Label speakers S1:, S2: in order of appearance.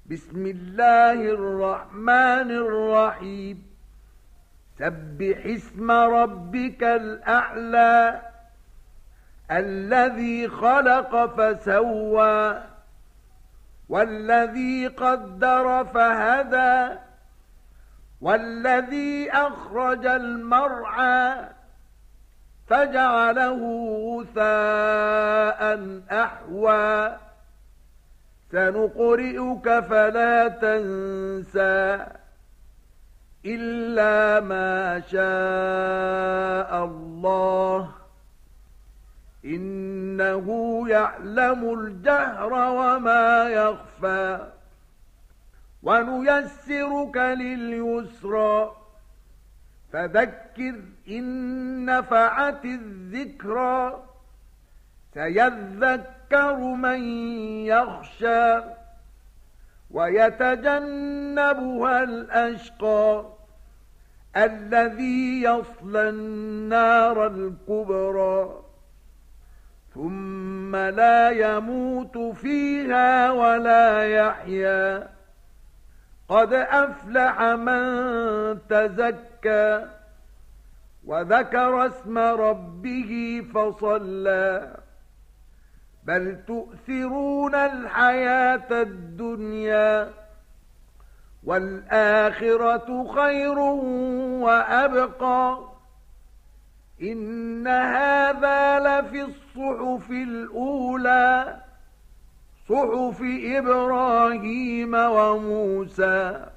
S1: بسم الله الرحمن الرحيم سبح اسم ربك الأعلى الذي خلق فسوى والذي قدر فهدى والذي أخرج المرعى فجعله غثاء أحوى سنقرئك فلا تنسى إلا ما شاء الله إنه يعلم الجهر وما يخفى ونيسرك لليسرى فذكر إن نفعت الذكرى سيذكر من يخشى ويتجنبها الأشقى الذي يصلى النار الكبرى ثم لا يموت فيها ولا يحيا قد أفلح من تزكى وذكر اسم ربه فصلى بل تؤثرون الحياة الدنيا والآخرة خير وأبقى إن هذا لفي الصحف الأولى صحف إبراهيم وموسى